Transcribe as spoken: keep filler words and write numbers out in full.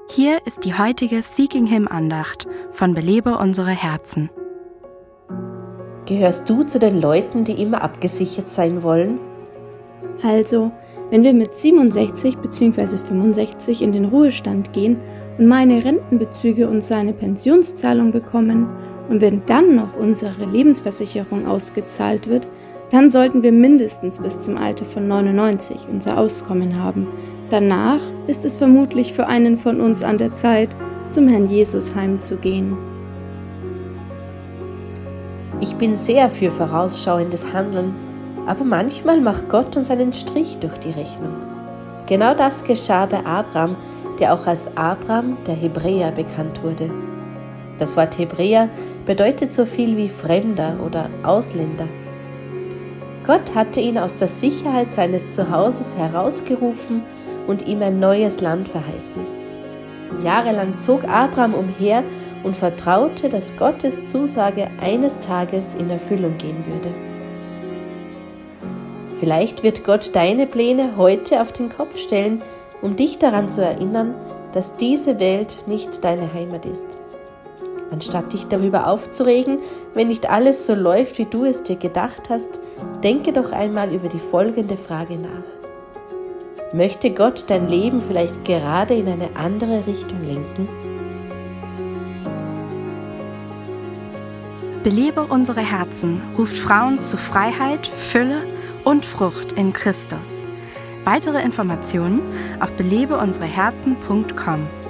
Hier ist die heutige Seeking Him Andacht von Belebe unsere Herzen. Gehörst du zu den Leuten, die immer abgesichert sein wollen? Also, wenn wir mit siebenundsechzig bzw. fünfundsechzig in den Ruhestand gehen und meine Rentenbezüge und so eine Pensionszahlung bekommen und wenn dann noch unsere Lebensversicherung ausgezahlt wird, dann sollten wir mindestens bis zum Alter von neunundneunzig unser Auskommen haben. Danach ist es vermutlich für einen von uns an der Zeit, zum Herrn Jesus heimzugehen. Ich bin sehr für vorausschauendes Handeln, aber manchmal macht Gott uns einen Strich durch die Rechnung. Genau das geschah bei Abraham, der auch als Abram der Hebräer bekannt wurde. Das Wort Hebräer bedeutet so viel wie Fremder oder Ausländer. Gott hatte ihn aus der Sicherheit seines Zuhauses herausgerufen und ihm ein neues Land verheißen. Jahrelang zog Abraham umher und vertraute, dass Gottes Zusage eines Tages in Erfüllung gehen würde. Vielleicht wird Gott deine Pläne heute auf den Kopf stellen, um dich daran zu erinnern, dass diese Welt nicht deine Heimat ist. Anstatt dich darüber aufzuregen, wenn nicht alles so läuft, wie du es dir gedacht hast, denke doch einmal über die folgende Frage nach. Möchte Gott dein Leben vielleicht gerade in eine andere Richtung lenken? Belebe unsere Herzen ruft Frauen zu Freiheit, Fülle und Frucht in Christus. Weitere Informationen auf belebe unsere herzen punkt com.